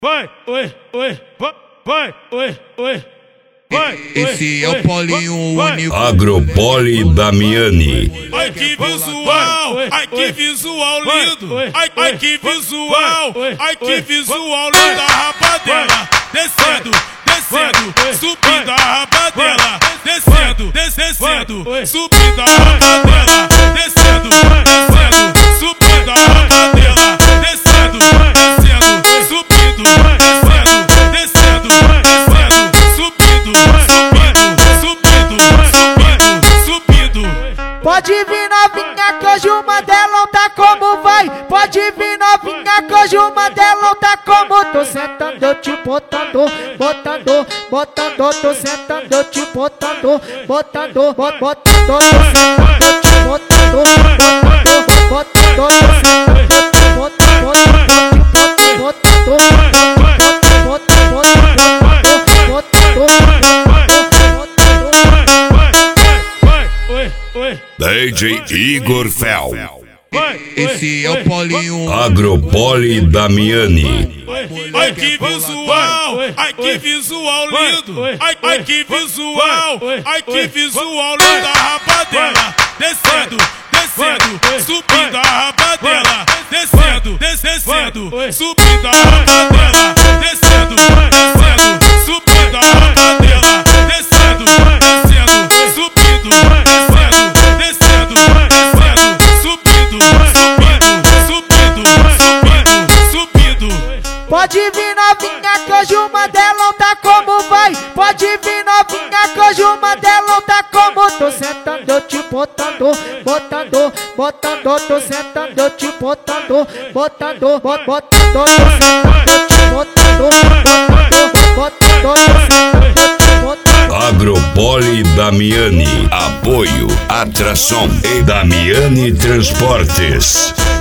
Vai, oi, oi, vai, oi, oi. Esse é o Paulinho único. Agropoli Damiani. Ai que visual, ai que visual lindo. Ai que visual, ai que visual lindo. A rapadela descendo, descendo, subindo a rapadela. Descendo, descendo, subindo a rapadela. Descendo, descendo, subindo a rapadela. Descendo, descendo, subindo, descendo, descendo, descendo, subindo, subindo, subindo, subindo. Pode vir novinha que hoje o Mandelão tá como vai. Pode vir novinha que hoje o Mandelão tá como. Tô sentando, eu te botando, botando, botando. Tô sentando, eu te botando, botando, botando. Tô sentando, eu te botando, botando, botando. Tô sentando, eu te botando, botando, botando, botando. DJ Igor Fel. Esse é o Paulinho Agropoli Damiani. Ai que visual, ai que visual lindo. Ai que visual, ai que visual lindo. A rapadela descendo, descendo, subindo a rapadela. Descendo, descendo, subindo a rapadela. Descendo, descendo, subindo a rapadela. Descendo, descendo, subindo, descendo, descendo, descendo, subindo, subindo, subindo, subindo, subindo. Pode vir novinha que hoje o Mandelão tá como vai. Pode vir novinha que hoje o Mandelão tá como. Tô sentando, eu te botando, botando, botando. Tô sentando, eu te botando, botando, botando. Tô sentando, eu te botando, botando, botando. Tô sentando, eu te botando. Agropoli Damiani. Apoio, atração e Damiani Transportes.